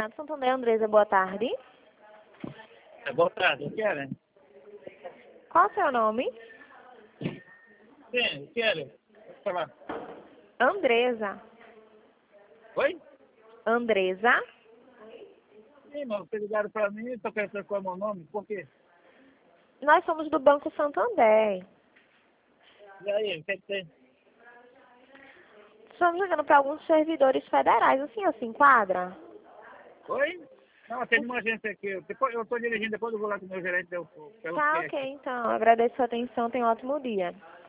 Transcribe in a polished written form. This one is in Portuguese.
Renato Santander, Andresa, boa tarde. Boa tarde, o que era? Qual o seu nome? Sim, o que era? Pode falar. Andresa. Oi? Andresa? Sim, mas vocês ligaram para mim e estou querendo saber qual é o meu nome, por quê? Nós somos do Banco Santander. E aí, o que é que tem? Estamos ligando para alguns servidores federais. O senhor se enquadra? Oi? Não, tem uma agência aqui. Depois, eu estou dirigindo, depois eu vou lá com o meu gerente, pelo Tá, que é ok, aqui. então. Agradeço a sua atenção. Tenha um ótimo dia.